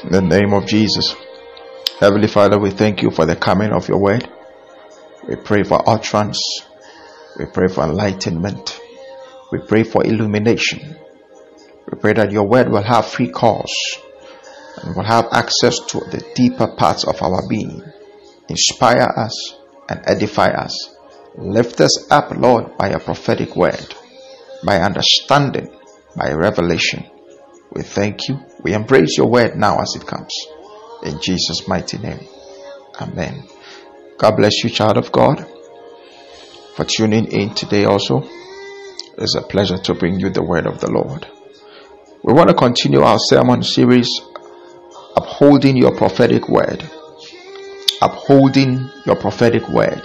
In the name of Jesus. Heavenly Father, we thank you for the coming of your word. We pray for utterance. We pray for enlightenment. We pray for illumination. We pray that your word will have free course and will have access to the deeper parts of our being. Inspire us and edify us. Lift us up, Lord, by a prophetic word, by understanding, by revelation. We thank you. We embrace your word now as it comes. In Jesus' mighty name. Amen. God bless you, child of God, for tuning in today also. It's a pleasure to bring you the word of the Lord. We want to continue our sermon series, Upholding Your Prophetic Word. Upholding Your Prophetic Word.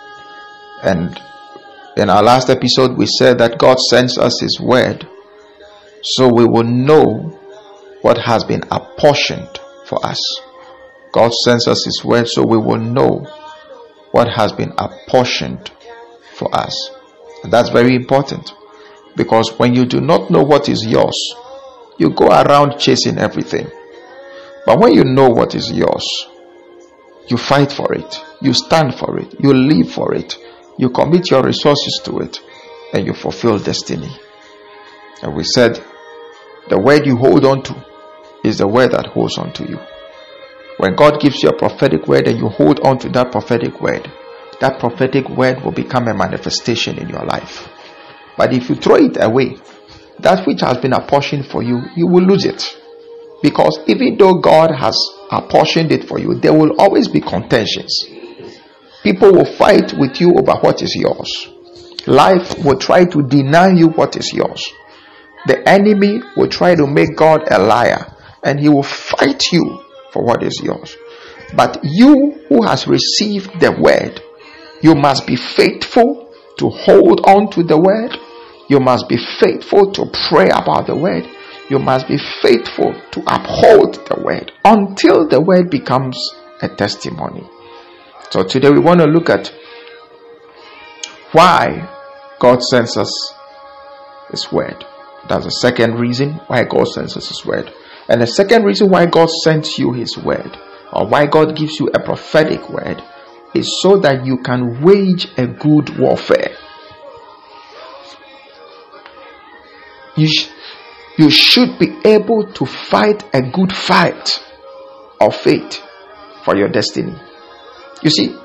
And in our last episode, we said that God sends us His word so we will know what has been apportioned for us. God sends us His word so we will know what has been apportioned for us. And that's very important, because when you do not know what is yours, you go around chasing everything. But when you know what is yours, you fight for it, you stand for it, you live for it, you commit your resources to it, and you fulfill destiny. And we said the word you hold on to is the word that holds on to you. When God gives you a prophetic word and you hold on to that prophetic word will become a manifestation in your life. But if you throw it away, that which has been apportioned for you, you will lose it. Because even though God has apportioned it for you, there will always be contentions. People will fight with you over what is yours. Life will try to deny you what is yours. The enemy will try to make God a liar, and he will fight you for what is yours. But you who has received the word, you must be faithful to hold on to the word. You must be faithful to pray about the word. You must be faithful to uphold the word until the word becomes a testimony. So today we want to look at why God sends us His word. That's the second reason why God sends us His word. And the second reason why God sends you His word, or why God gives you a prophetic word, is so that you can wage a good warfare. You should be able to fight a good fight of faith for your destiny. You see,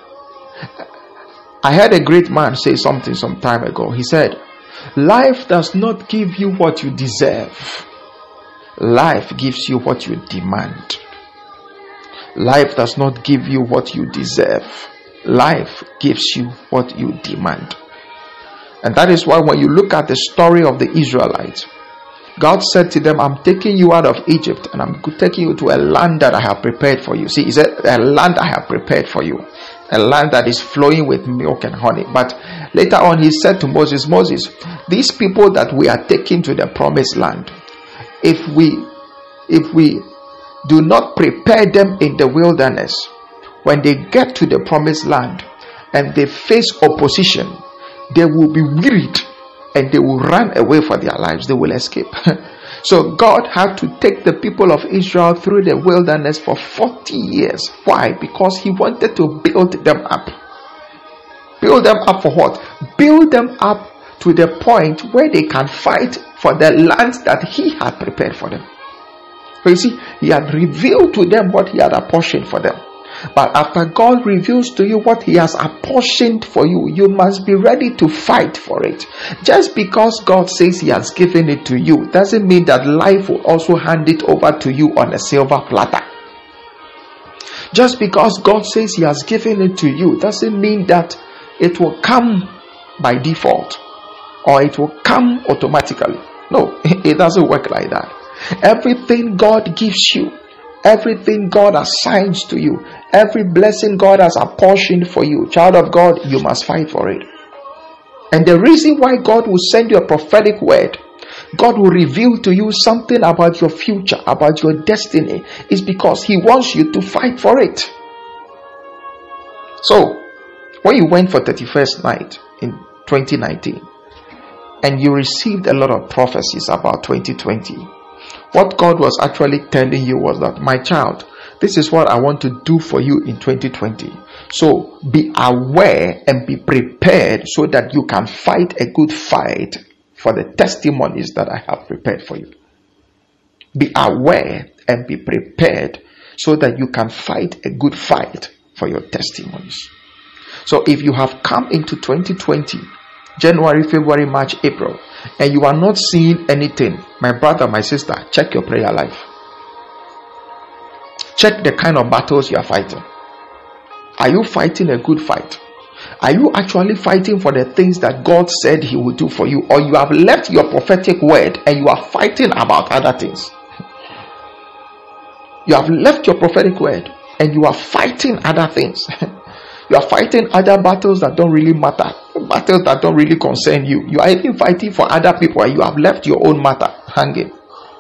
I heard a great man say something some time ago. He said, life does not give you what you deserve. Life gives you what you demand. Life does not give you what you deserve. Life gives you what you demand. And that is why when you look at the story of the Israelites, God said to them, I'm taking you out of Egypt and I'm taking you to a land that I have prepared for you. See, He said, a land I have prepared for you. A land that is flowing with milk and honey. But later on He said to Moses, these people that we are taking to the promised land, if we do not prepare them in the wilderness, when they get to the promised land and they face opposition, they will be wearied and they will run away for their lives. They will escape. So God had to take the people of Israel through the wilderness for 40 years. Why? Because He wanted to build them up. Build them up for what? Build them up to the point where they can fight for the land that He had prepared for them. But you see, He had revealed to them what He had apportioned for them. But after God reveals to you what He has apportioned for you, you must be ready to fight for it. Just because God says He has given it to you doesn't mean that life will also hand it over to you on a silver platter. Just because God says He has given it to you doesn't mean that it will come by default or it will come automatically. No, it doesn't work like that. Everything God gives you, everything God assigns to you, every blessing God has apportioned for you, child of God, you must fight for it. And the reason why God will send you a prophetic word, God will reveal to you something about your future, about your destiny, is because He wants you to fight for it. So, when you went for 31st night in 2019, and you received a lot of prophecies about 2020, What God was actually telling you was that, my child, this is what I want to do for you in 2020. So be aware and be prepared so that you can fight a good fight for the testimonies that I have prepared for you. Be aware and be prepared so that you can fight a good fight for your testimonies. So if you have come into 2020, January, February, March, April, and you are not seeing anything, my brother, my sister, check your prayer life. Check the kind of battles you are fighting. Are you fighting a good fight? Are you actually fighting for the things that God said He will do for you? Or you have left your prophetic word and you are fighting about other things? You have left your prophetic word and you are fighting other things. You are fighting other battles that don't really matter, battles that don't really concern you. You are even fighting for other people and you have left your own matter hanging.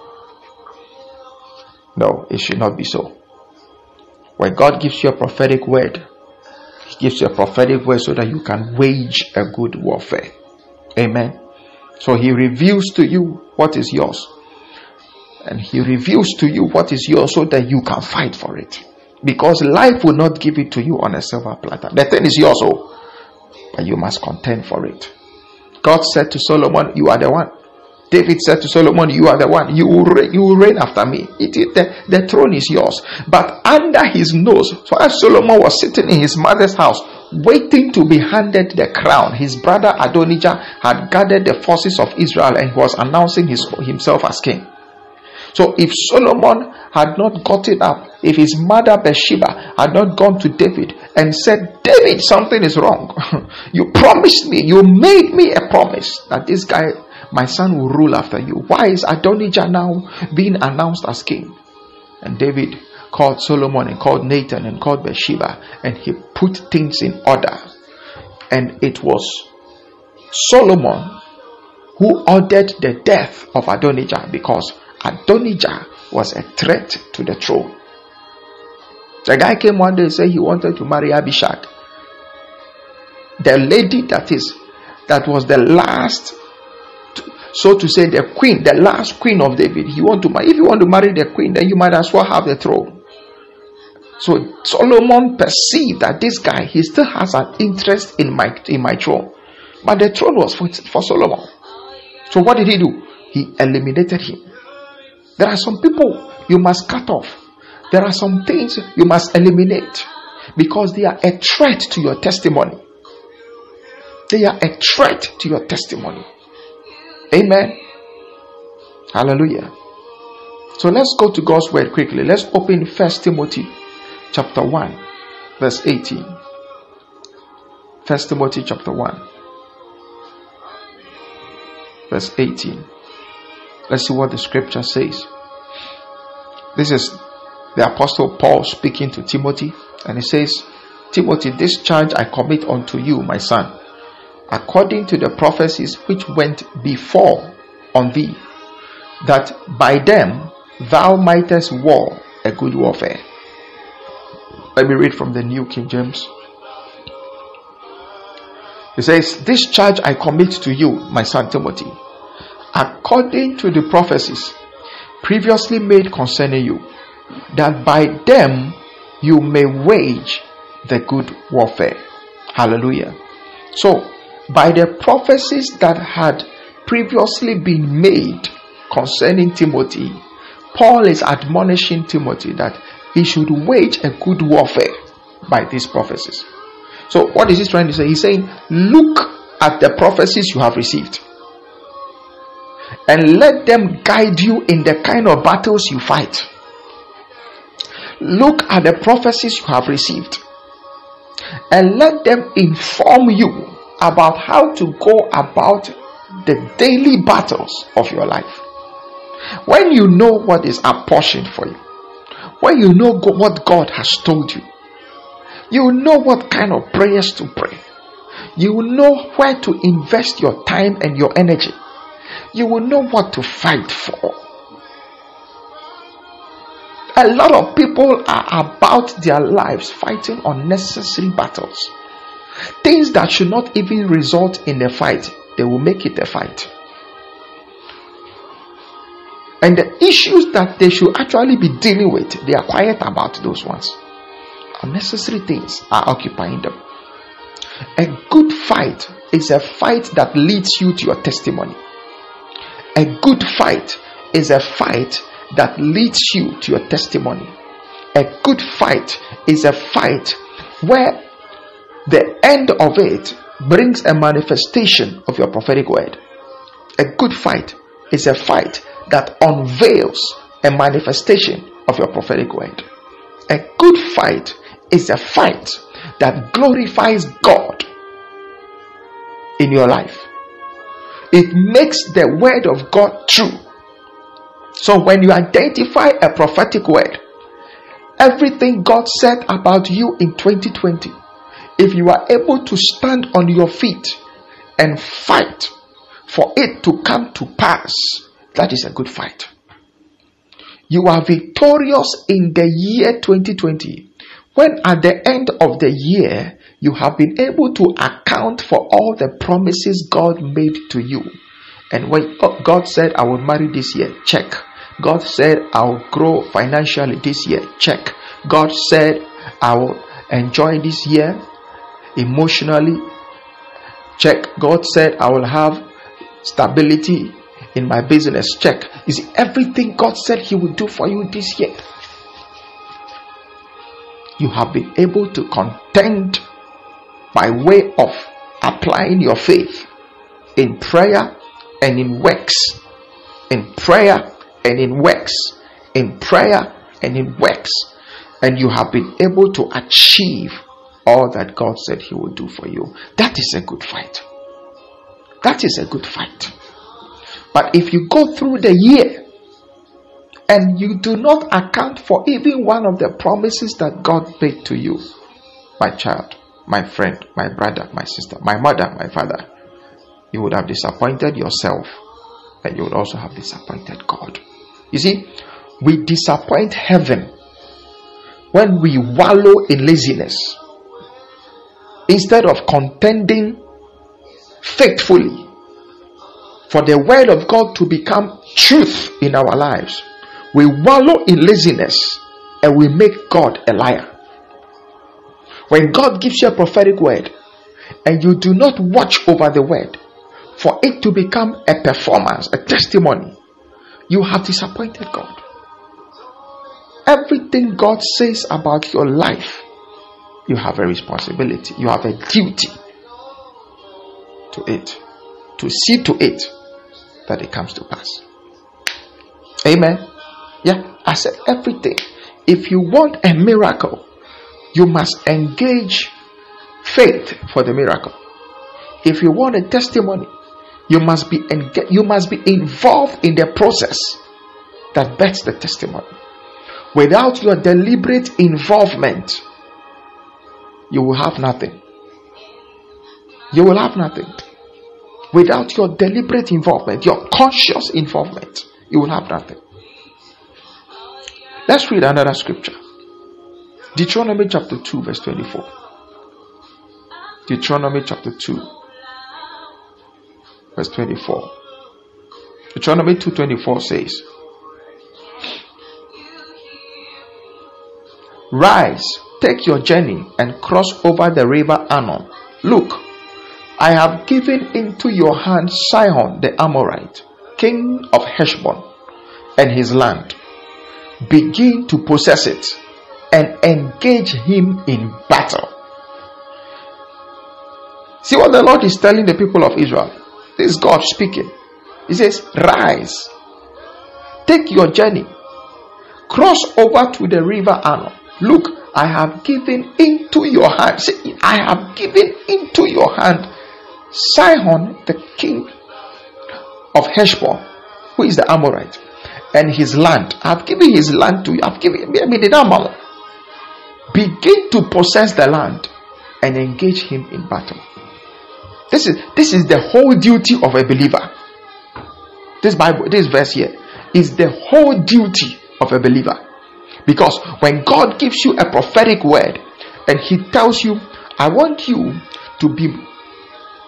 No, it should not be so. When God gives you a prophetic word, He gives you a prophetic word so that you can wage a good warfare. Amen. So He reveals to you what is yours. And He reveals to you what is yours so that you can fight for it. Because life will not give it to you on a silver platter. The thing is yours, but you must contend for it. God said to Solomon, you are the one. David said to Solomon, you are the one. You will reign after me. The throne is yours. But under his nose, so as Solomon was sitting in his mother's house, waiting to be handed the crown, his brother Adonijah had gathered the forces of Israel and was announcing himself as king. So if Solomon had not gotten up, if his mother Bathsheba had not gone to David and said, David, something is wrong. You promised me, you made me a promise that this guy, my son, will rule after you. Why is Adonijah now being announced as king? And David called Solomon and called Nathan and called Bathsheba, and he put things in order. And it was Solomon who ordered the death of Adonijah, because Adonijah was a threat to the throne. The guy came one day and said he wanted to marry Abishag, the lady that was the last, so to say, the queen, the last queen of David. If you want to marry the queen, then you might as well have the throne. So Solomon perceived that this guy, he still has an interest in my throne, but the throne was for Solomon. So what did he do? He eliminated him. There are some people you must cut off. There are some things you must eliminate because they are a threat to your testimony. They are a threat to your testimony. Amen. Hallelujah. So let's go to God's word quickly. Let's open 1 Timothy chapter 1 verse 18. 1 Timothy chapter 1 verse 18. Let's see what the scripture says. This is the Apostle Paul speaking to Timothy, and he says, Timothy, this charge I commit unto you, my son, according to the prophecies which went before on thee, that by them thou mightest war a good warfare. Let me read from the New King James. It says, this charge I commit to you, my son Timothy, according to the prophecies previously made concerning you, that by them you may wage the good warfare. Hallelujah. So, by the prophecies that had previously been made concerning Timothy, Paul is admonishing Timothy that he should wage a good warfare by these prophecies. So, what is he trying to say? He's saying, look at the prophecies you have received, and let them guide you in the kind of battles you fight. Look at the prophecies you have received, and let them inform you about how to go about the daily battles of your life. When you know what is apportioned for you, when you know what God has told you, you will know what kind of prayers to pray. You will know where to invest your time and your energy. You will know what to fight for. A lot of people are about their lives fighting unnecessary battles. Things that should not even result in a fight, they will make it a fight. And the issues that they should actually be dealing with, they are quiet about those ones. Unnecessary things are occupying them. A good fight is a fight that leads you to your testimony. A good fight is a fight that leads you to your testimony. A good fight is a fight where the end of it brings a manifestation of your prophetic word. A good fight is a fight that unveils a manifestation of your prophetic word. A good fight is a fight that glorifies God in your life. It makes the word of God true. So when you identify a prophetic word, everything God said about you in 2020, if you are able to stand on your feet and fight for it to come to pass, that is a good fight. You are victorious in the year 2020 when at the end of the year you have been able to account for all the promises God made to you. And when God said, I will marry this year, check. God said, I will grow financially this year, check. God said, I will enjoy this year emotionally, check. God said, I will have stability in my business, check. You see, everything God said He would do for you this year, you have been able to contend by way of applying your faith in prayer and in works. In prayer and in works. In prayer and in works. And you have been able to achieve all that God said He would do for you. That is a good fight. That is a good fight. But if you go through the year and you do not account for even one of the promises that God made to you, my child, my friend, my brother, my sister, my mother, my father, you would have disappointed yourself, and you would also have disappointed God. You see, we disappoint heaven when we wallow in laziness instead of contending faithfully for the word of God to become truth in our lives. We wallow in laziness and we make God a liar. When God gives you a prophetic word and you do not watch over the word for it to become a performance, a testimony, you have disappointed God. Everything God says about your life, you have a responsibility, you have a duty to it, to see to it that it comes to pass. Amen. Yeah, I said everything. If you want a miracle, you must engage faith for the miracle. If you want a testimony, you must be involved in the process that bets the testimony. Without your deliberate involvement, you will have nothing. You will have nothing. Without your deliberate involvement, your conscious involvement, you will have nothing. Let's read another scripture. Deuteronomy chapter 2 verse 24. Deuteronomy chapter 2 verse 24. Deuteronomy 2:24 says, Rise, take your journey and cross over the river Arnon. Look, I have given into your hand Sihon the Amorite, king of Heshbon, and his land. Begin to possess it and engage him in battle. See what the Lord is telling the people of Israel. This is God speaking. He says, rise, take your journey, cross over to the river Arnon. Look, I have given into your hand. See, I have given into your hand Sihon, the king of Heshbon, who is the Amorite, and his land. I have given his land to you. I have given the begin to possess the land and engage him in battle. This is the whole duty of a believer. This verse here is the whole duty of a believer. Because when God gives you a prophetic word and He tells you, I want you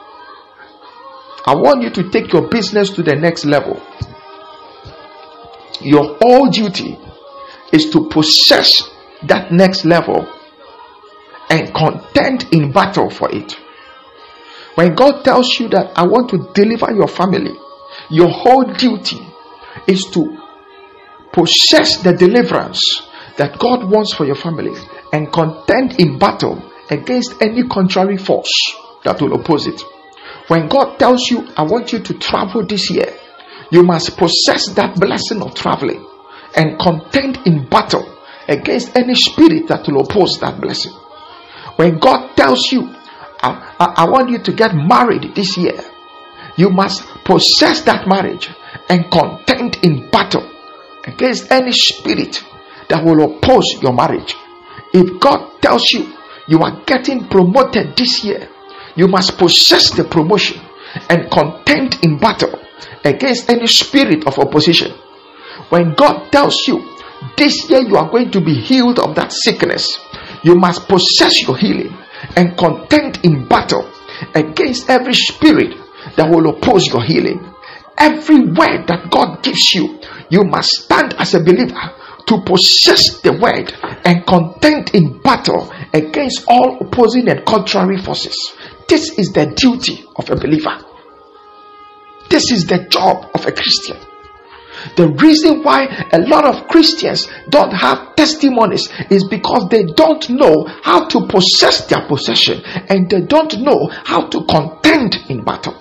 to take your business to the next level. Your whole duty is to possess that next level and contend in battle for it. When God tells you that I want to deliver your family, your whole duty is to possess the deliverance that God wants for your family and contend in battle against any contrary force that will oppose it. When God tells you, I want you to travel this year, you must possess that blessing of traveling and contend in battle against any spirit that will oppose that blessing. When God tells you, I want you to get married this year, you must possess that marriage and contend in battle against any spirit that will oppose your marriage. If God tells you, you are getting promoted this year, you must possess the promotion and contend in battle against any spirit of opposition. When God tells you, this year you are going to be healed of that sickness, you must possess your healing and contend in battle against every spirit that will oppose your healing. Every word that God gives you, you must stand as a believer to possess the word and contend in battle against all opposing and contrary forces. This is the duty of a believer. This is the job of a Christian. The reason why a lot of Christians don't have testimonies is because they don't know how to possess their possession and they don't know how to contend in battle.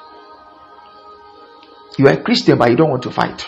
You are a Christian but you don't want to fight.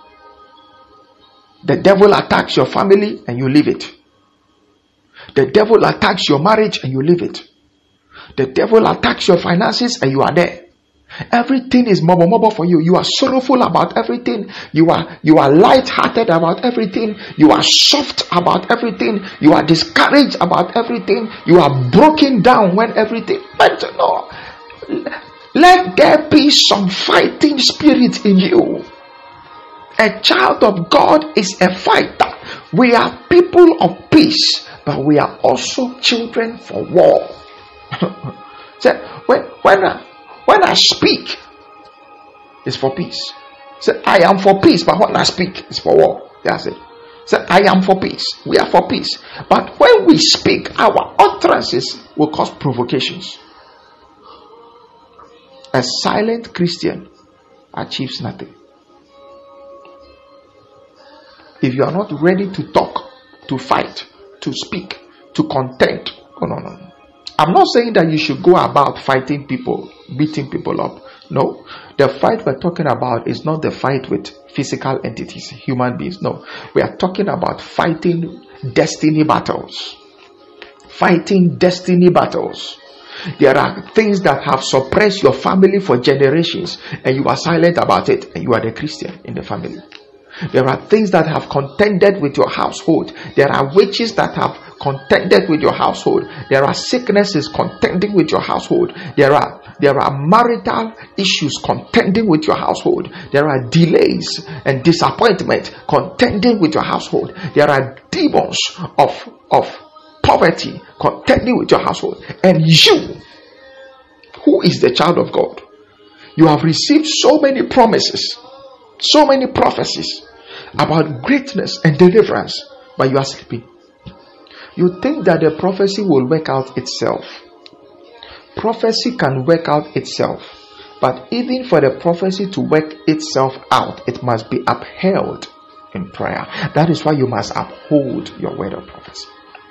The devil attacks your family and you leave it. The devil attacks your marriage and you leave it. The devil attacks your finances and you are there. Everything is mobo for you. You are sorrowful about everything. You are light-hearted about everything. You are soft about everything. You are discouraged about everything. You are broken down when everything. But no, let there be some fighting spirit in you. A child of God is a fighter. We are people of peace, but we are also children for war. So when I speak, it's for peace. Say, I am for peace, but when I speak, it's for war. That's it. Say, I am for peace. We are for peace. But when we speak, our utterances will cause provocations. A silent Christian achieves nothing. If you are not ready to talk, to fight, to speak, to contend, no. I'm not saying that you should go about fighting people, beating people up. No. The fight we're talking about is not the fight with physical entities, human beings. No. We are talking about fighting destiny battles. Fighting destiny battles. There are things that have suppressed your family for generations and you are silent about it and you are the Christian in the family. There are things that have contended with your household. There are witches that have contended with your household. There are sicknesses contending with your household. There are marital issues contending with your household. There are delays and disappointment contending with your household. There are demons of poverty contending with your household. And you, who is the child of God, you have received so many promises, so many prophecies about greatness and deliverance, but you are sleeping. You think that the prophecy will work out itself. Prophecy can work out itself, but even for the prophecy to work itself out, it must be upheld in prayer. That is why you must uphold your word of prophecy.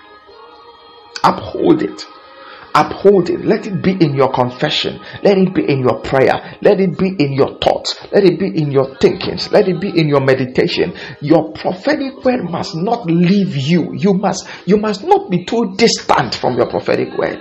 Uphold it. Uphold it. Let it be in your confession. Let it be in your prayer. Let it be in your thoughts. Let it be in your thinkings. Let it be in your meditation. Your prophetic word must not leave you. You must not be too distant from your prophetic word.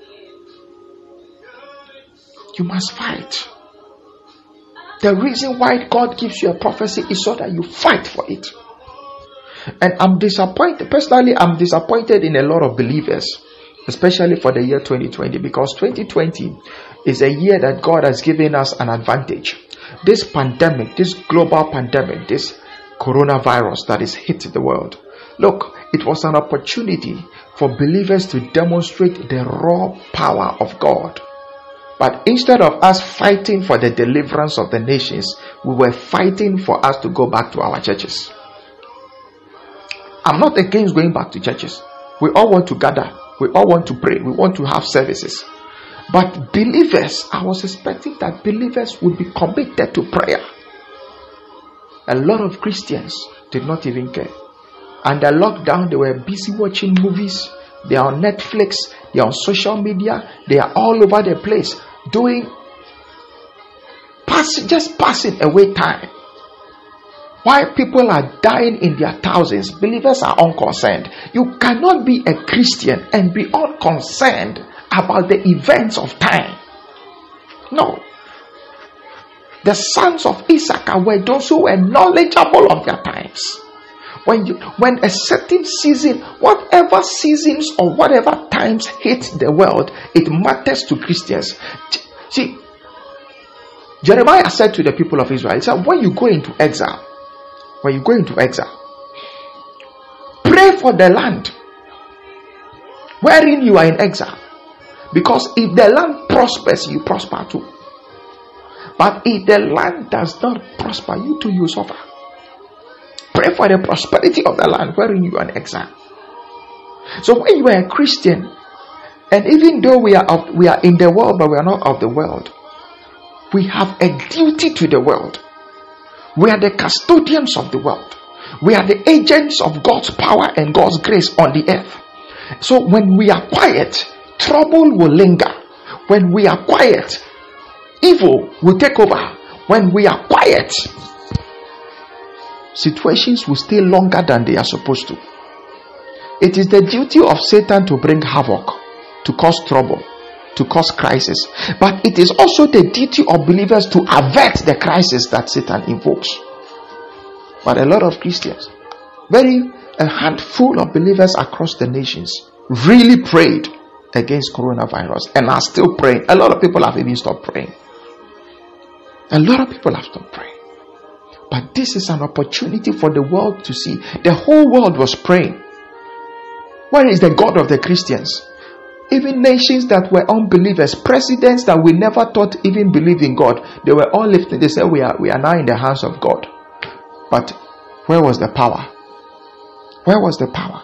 You must fight. The reason why God gives you a prophecy is so that you fight for it. And I'm disappointed. Personally, I'm disappointed in a lot of believers, especially for the year 2020, because 2020 is a year that God has given us an advantage. This pandemic, this global pandemic, this coronavirus that has hit the world. Look, it was an opportunity for believers to demonstrate the raw power of God But instead of us fighting for the deliverance of the nations, we were fighting for us to go back to our churches. I'm not against going back to churches. We all want to gather. We all want to pray. We want to have services. But believers, I was expecting that believers would be committed to prayer. A lot of Christians did not even care. Under lockdown, they were busy watching movies. They are on Netflix. They are on social media. They are all over the place just passing away time. While people are dying in their thousands, believers are unconcerned. You cannot be a Christian and be unconcerned about the events of time. No. The sons of Issachar were those who were knowledgeable of their times. When a certain season, whatever seasons or whatever times hit the world, it matters to Christians. See, Jeremiah said to the people of Israel, he said, when you go into exile, pray for the land wherein you are in exile. Because if the land prospers, you prosper too. But if the land does not prosper, you too, you suffer. Pray for the prosperity of the land wherein you are in exile. So when you are a Christian, and even though we are in the world, but we are not of the world, we have a duty to the world. We are the custodians of the world. We are the agents of God's power and God's grace on the earth. So when we are quiet, trouble will linger. When we are quiet, evil will take over. When we are quiet, situations will stay longer than they are supposed to. It is the duty of Satan to bring havoc, to cause trouble, to cause crisis. But it is also the duty of believers to avert the crisis that Satan invokes. But a lot of Christians, a handful of believers across the nations, really prayed against coronavirus and are still praying. A lot of people have even stopped praying. A lot of people have stopped praying. But this is an opportunity for the world to see. The whole world was praying. Where is the God of the Christians? Even nations that were unbelievers, presidents that we never thought even believed in God, they were all lifted. They said, we are now in the hands of God. But where was the power? Where was the power?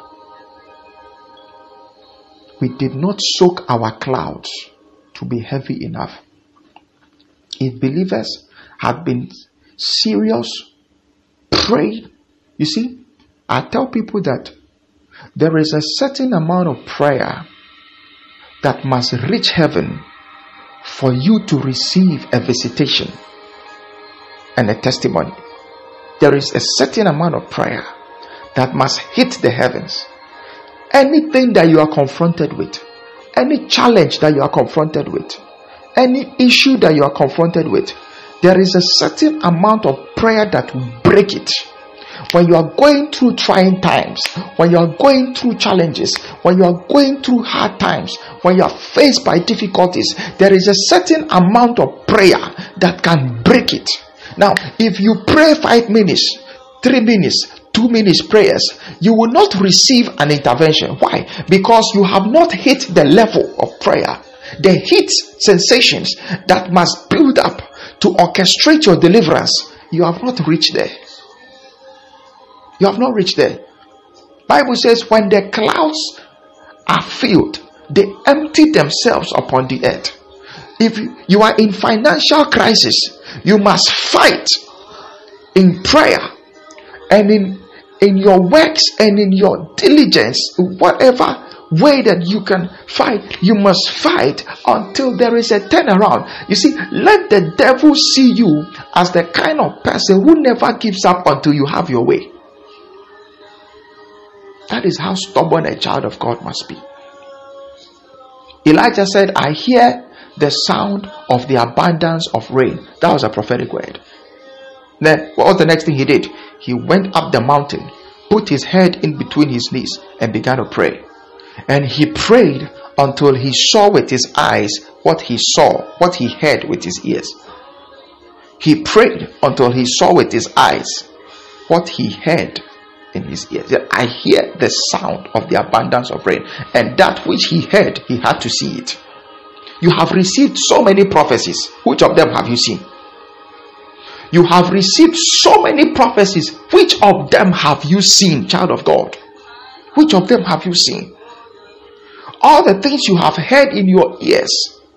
We did not soak our clouds to be heavy enough. If believers had been serious, pray. You see, I tell people that there is a certain amount of prayer that must reach heaven for you to receive a visitation and a testimony. There is a certain amount of prayer that must hit the heavens. Anything that you are confronted with, any challenge that you are confronted with, any issue that you are confronted with, there is a certain amount of prayer that will break it. When you are going through trying times, when you are going through challenges, when you are going through hard times, when you are faced by difficulties, there is a certain amount of prayer that can break it. Now, if you pray 5 minutes, 3 minutes, 2 minutes prayers, you will not receive an intervention. Why? Because you have not hit the level of prayer. The heat sensations that must build up to orchestrate your deliverance, you have not reached there. You have not reached there. Bible says when the clouds are filled, they empty themselves upon the earth. If you are in financial crisis, you must fight in prayer and in your works and in your diligence, whatever way that you can fight, you must fight until there is a turnaround. You see, let the devil see you as the kind of person who never gives up until you have your way. That is how stubborn a child of God must be. Elijah said, I hear the sound of the abundance of rain. That was a prophetic word. Then what was the next thing he did? He went up the mountain, put his head in between his knees and began to pray. And he prayed until he saw with his eyes what he saw, what he heard with his ears. He prayed until he saw with his eyes what he heard in his ears. I hear the sound of the abundance of rain. And that which he heard, he had to see it. You have received so many prophecies. Which of them have you seen? You have received so many prophecies. Which of them have you seen, child of God? Which of them have you seen? All the things you have heard in your ears.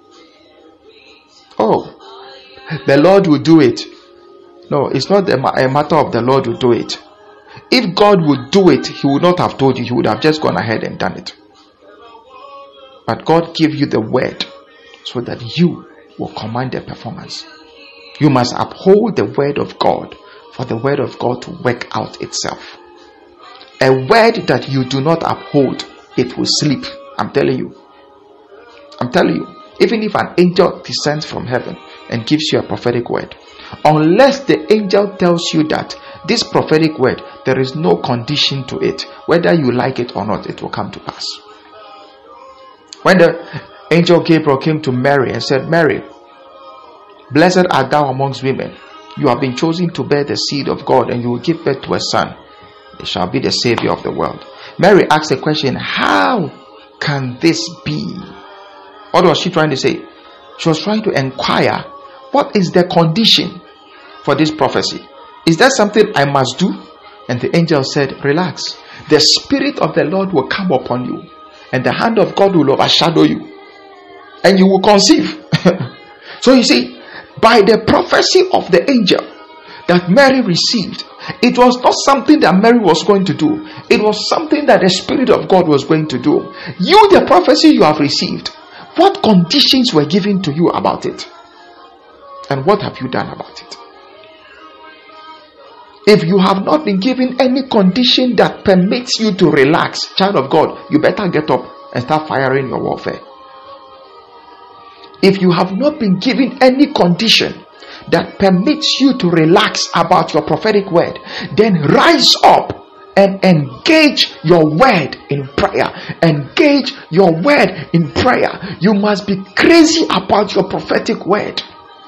Oh, the Lord will do it. No, it's not a matter of the Lord will do it. If God would do it, He would not have told you. He would have just gone ahead and done it. But God gave you the word so that you will command the performance. You must uphold the word of God for the word of God to work out itself. A word that you do not uphold, it will sleep. I'm telling you. I'm telling you. Even if an angel descends from heaven and gives you a prophetic word, unless the angel tells you that this prophetic word, there is no condition to it, whether you like it or not, it will come to pass. When the angel Gabriel came to Mary and said, Mary, blessed art thou amongst women. You have been chosen to bear the seed of God, and you will give birth to a son. He shall be the Savior of the world. Mary asked the question, how can this be? What was she trying to say? She was trying to inquire, what is the condition for this prophecy? Is that something I must do? And the angel said, relax. The Spirit of the Lord will come upon you, and the hand of God will overshadow you, and you will conceive. So you see, by the prophecy of the angel that Mary received, it was not something that Mary was going to do. It was something that the Spirit of God was going to do. You, the prophecy you have received, what conditions were given to you about it? And what have you done about it? If you have not been given any condition that permits you to relax, child of God, you better get up and start firing your warfare. If you have not been given any condition that permits you to relax about your prophetic word, then rise up and engage your word in prayer. Engage your word in prayer. You must be crazy about your prophetic word.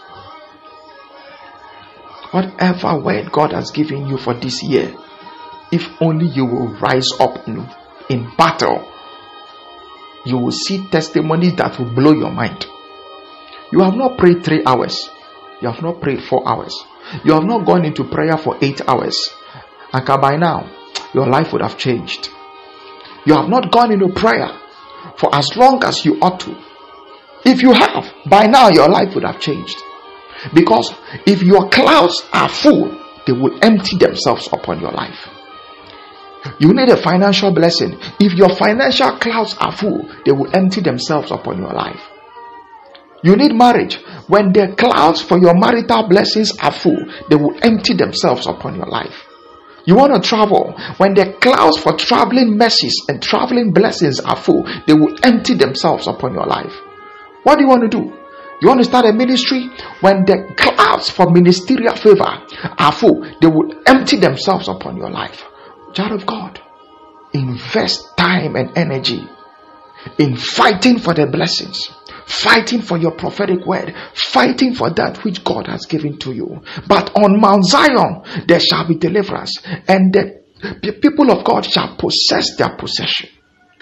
Whatever word God has given you for this year, if only you will rise up in battle, you will see testimonies that will blow your mind. You have not prayed 3 hours. You have not prayed 4 hours. You have not gone into prayer for 8 hours. And by now, your life would have changed. You have not gone into prayer for as long as you ought to. If you have, by now your life would have changed. Because if your clouds are full, they will empty themselves upon your life. You need a financial blessing. If your financial clouds are full, they will empty themselves upon your life. You need marriage. When the clouds for your marital blessings are full, they will empty themselves upon your life. You want to travel. When the clouds for traveling mercies and traveling blessings are full, they will empty themselves upon your life. What do you want to do? You want to start a ministry? When the clouds for ministerial favor are full, they will empty themselves upon your life. Child of God, invest time and energy in fighting for the blessings, fighting for your prophetic word, fighting for that which God has given to you. But on Mount Zion there shall be deliverance, and the people of God shall possess their possession.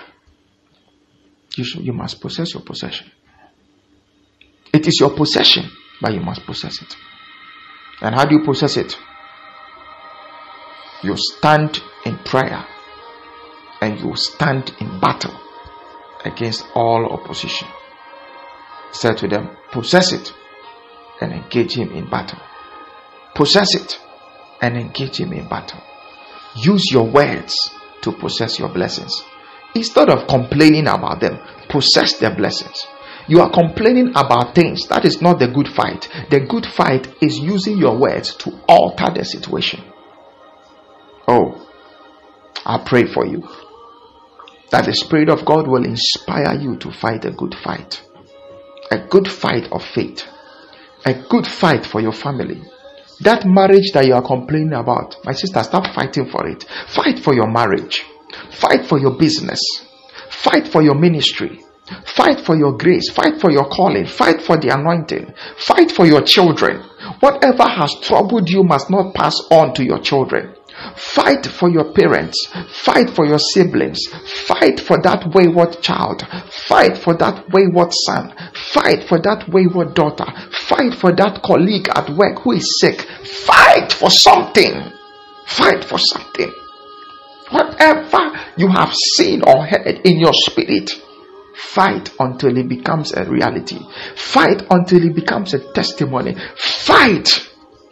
You must possess your possession. It is your possession, but you must possess it. And how do you possess it? You stand in prayer, and you stand in battle against all opposition. Said to them, possess it and engage him in battle. Possess it and engage him in battle. Use your words to possess your blessings. Instead of complaining about them, possess their blessings. You are complaining about things. That is not the good fight. The good fight is using your words to alter the situation. Oh, I pray for you that the Spirit of God will inspire you to fight a good fight. A good fight of faith. A good fight for your family. That marriage that you are complaining about, my sister, stop fighting for it. Fight for your marriage. Fight for your business. Fight for your ministry. Fight for your grace. Fight for your calling. Fight for the anointing. Fight for your children. Whatever has troubled you must not pass on to your children. Fight for your parents. Fight for your siblings. Fight for that wayward child. Fight for that wayward son. Fight for that wayward daughter. Fight for that colleague at work who is sick. Fight for something. Fight for something. Whatever you have seen or heard in your spirit, fight until it becomes a reality. Fight until it becomes a testimony. Fight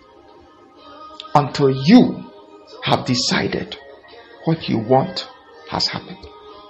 until you have decided what you want has happened.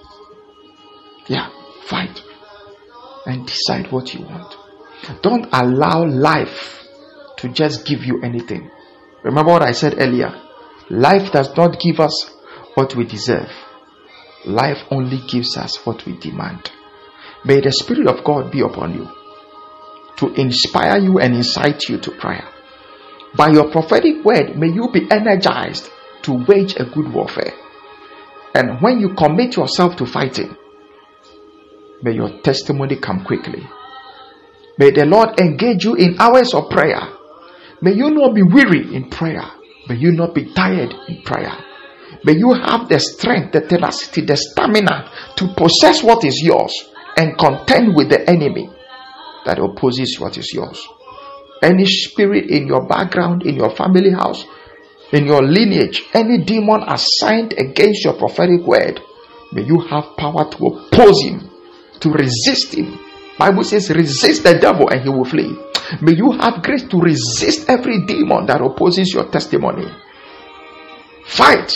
Yeah, fight and decide what you want. Don't allow life to just give you anything. Remember what I said earlier? Life does not give us what we deserve. Life only gives us what we demand. May the Spirit of God be upon you to inspire you and incite you to prayer. By your prophetic word, may you be energized to wage a good warfare. And when you commit yourself to fighting, may your testimony come quickly. May the Lord engage you in hours of prayer. May you not be weary in prayer. May you not be tired in prayer. May you have the strength, the tenacity, the stamina to possess what is yours and contend with the enemy that opposes what is yours. Any spirit in your background, in your family house, in your lineage, any demon assigned against your prophetic word, may you have power to oppose him, to resist him. Bible says, resist the devil and he will flee. May you have grace to resist every demon that opposes your testimony. Fight.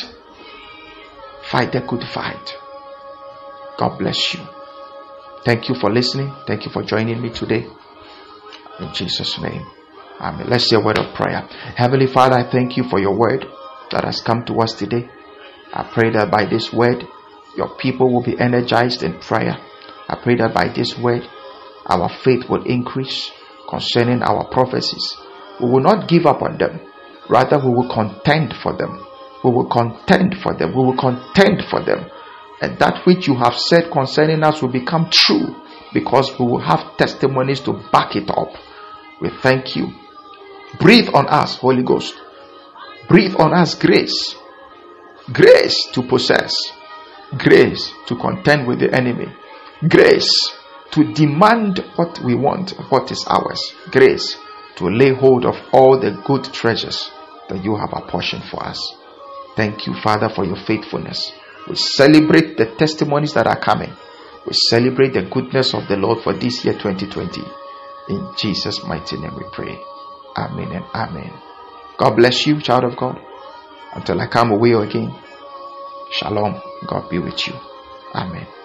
Fight the good fight. God bless you. Thank you for listening. Thank you for joining me today. In Jesus' name. Amen. Let's say a word of prayer. Heavenly Father, I thank you for your word that has come to us today. I pray that by this word, your people will be energized in prayer. I pray that by this word, our faith will increase concerning our prophecies. We will not give up on them. Rather, we will contend for them. We will contend for them. We will contend for them. And that which you have said concerning us will become true because we will have testimonies to back it up. We thank you. Breathe on us, Holy Ghost. Breathe on us grace. Grace to possess. Grace to contend with the enemy. Grace to demand what we want, what is ours. Grace to lay hold of all the good treasures that you have apportioned for us. Thank you, Father, for your faithfulness. We celebrate the testimonies that are coming. We celebrate the goodness of the Lord for this year 2020. In Jesus' mighty name we pray. Amen and amen. God bless you, child of God. Until I come away again. Shalom. God be with you. Amen.